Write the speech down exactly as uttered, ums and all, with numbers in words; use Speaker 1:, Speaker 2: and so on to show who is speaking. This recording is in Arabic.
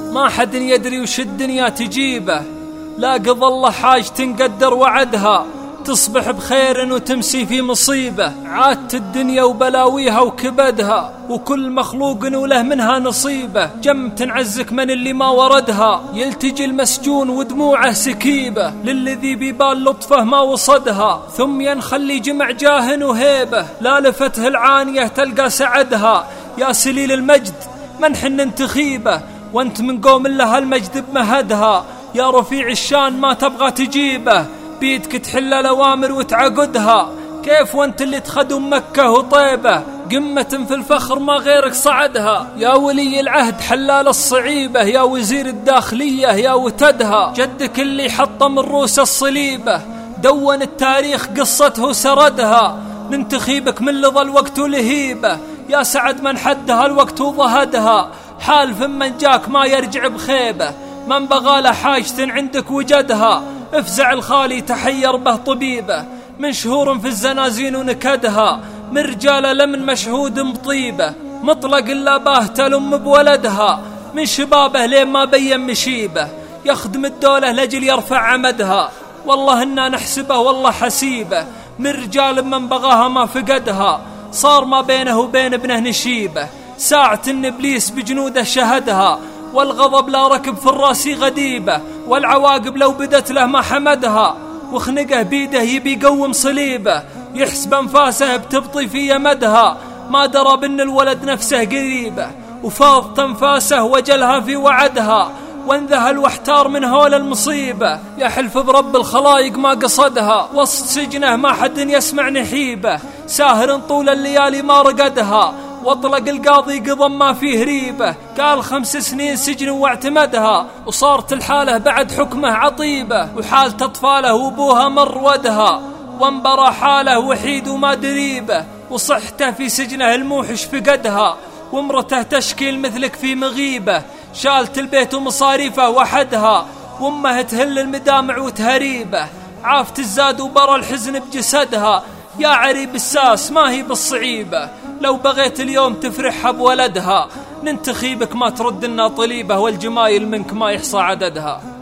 Speaker 1: ما حد يدري وش الدنيا تجيبه، لا قضى الله حاج تنقدر وعدها، تصبح بخير وتمسي في مصيبة. عادت الدنيا وبلاويها وكبدها، وكل مخلوق وله منها نصيبه. جم تنعزك من اللي ما وردها، يلتجي المسجون ودموعه سكيبة للذي ببال لطفه ما وصدها. ثم ينخلي جمع جاه وهيبة، لا لفته العانية تلقى سعدها. يا سليل المجد من حن تخيبه، وانت من قوم الله المجد بمهدها. يا رفيع الشان ما تبغى تجيبه، بيدك تحل الأوامر وتعقدها. كيف وانت اللي تخدم مكة وطيبة، قمة في الفخر ما غيرك صعدها. يا ولي العهد حلال الصعيبة، يا وزير الداخلية يا وتدها. جدك اللي حطم الروس الصليبة، دون التاريخ قصته وسردها. ننتخيبك من لظى الوقت ولهيبة، يا سعد من حدها الوقت وضهدها. حالف من جاك ما يرجع بخيبة، من بغال حاجة عندك وجدها. افزع الخالي تحير به طبيبه، من شهور في الزنازين ونكدها. من رجال لمن مشهود بطيبه، مطلق إلا باه تلم بولدها. من شبابه لين ما بين مشيبه، يخدم الدولة لجل يرفع عمدها. والله إنا نحسبه والله حسيبه، من رجال من بغاها ما فقدها. صار ما بينه وبين ابنه نشيبه، ساعة إن إبليس بجنوده شهدها. والغضب لا ركب في الراس غديبه، والعواقب لو بدت له ما حمدها. وخنقه بيده يبي يقوم صليبه، يحسب انفاسه بتبطي في يمدها. ما درى بان الولد نفسه قريبه، وفاض تنفاسه وجلها في وعدها. وانذهل واحتار من هول المصيبه، يحلف برب الخلايق ما قصدها. وسط سجنه ما حد يسمع نحيبه، ساهر طول الليالي ما رقدها. واطلق القاضي قضم ما فيه ريبه، قال خمس سنين سجن واعتمدها. وصارت الحاله بعد حكمه عطيبه، وحالة اطفاله وابوها مر ودها. وانبرى حاله وحيد وما دريبه، وصحته في سجنه الموحش فقدها. وامرته تشكيل مثلك في مغيبه، شالت البيت ومصاريفه وحدها. وامه تهل المدامع وتهريبه، عافت الزاد وبرى الحزن بجسدها. يا عريب الساس ما هي بالصعيبة، لو بغيت اليوم تفرحها بولدها. ننتخيبك ما ترد لنا طليبة، والجمايل منك ما يحصى عددها.